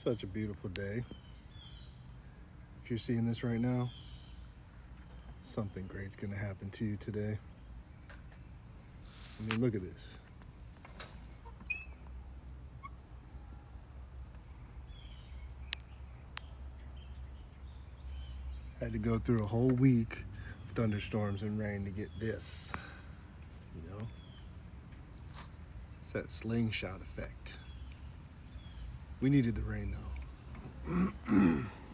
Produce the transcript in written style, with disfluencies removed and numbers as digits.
Such a beautiful day. If you're seeing this right now, something great's gonna happen to you today. I mean, look at this. Had to go through a whole week of thunderstorms and rain to get this. You know? It's that slingshot effect. We needed the rain though.